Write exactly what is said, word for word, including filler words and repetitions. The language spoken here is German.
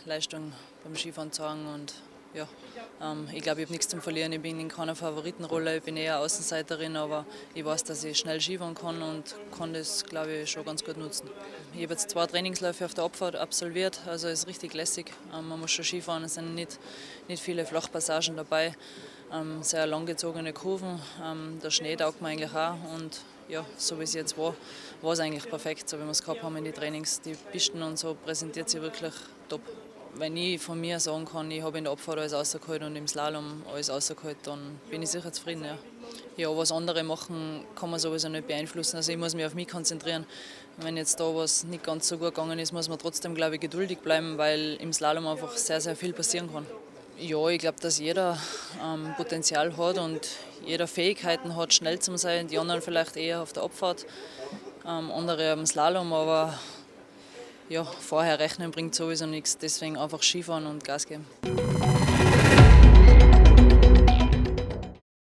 Leistung beim Skifahren zeigen. Und ja, ähm, ich glaube, ich habe nichts zum Verlieren. Ich bin in keiner Favoritenrolle, ich bin eher Außenseiterin, aber ich weiß, dass ich schnell Skifahren kann und kann das, glaube ich, schon ganz gut nutzen. Ich habe jetzt zwei Trainingsläufe auf der Abfahrt absolviert, also es ist richtig lässig. Ähm, man muss schon Skifahren, es sind nicht, nicht viele Flachpassagen dabei, ähm, sehr langgezogene Kurven. Ähm, der Schnee taugt mir eigentlich auch und ja, so wie es jetzt war, war es eigentlich perfekt, so wie wir es gehabt haben in den Trainings. Die Pisten und so präsentiert sie wirklich top. Wenn ich von mir sagen kann, ich habe in der Abfahrt alles rausgeholt und im Slalom alles rausgeholt, dann bin ich sicher zufrieden. Ja. Ja, was andere machen, kann man sowieso nicht beeinflussen. Also ich muss mich auf mich konzentrieren. Wenn jetzt da was nicht ganz so gut gegangen ist, muss man trotzdem, glaube ich, geduldig bleiben, weil im Slalom einfach sehr, sehr viel passieren kann. Ja, ich glaube, dass jeder ähm, Potenzial hat und jeder Fähigkeiten hat, schnell zu sein. Die anderen vielleicht eher auf der Abfahrt, ähm, andere am Slalom, aber ja, vorher rechnen bringt sowieso nichts. Deswegen einfach Skifahren und Gas geben.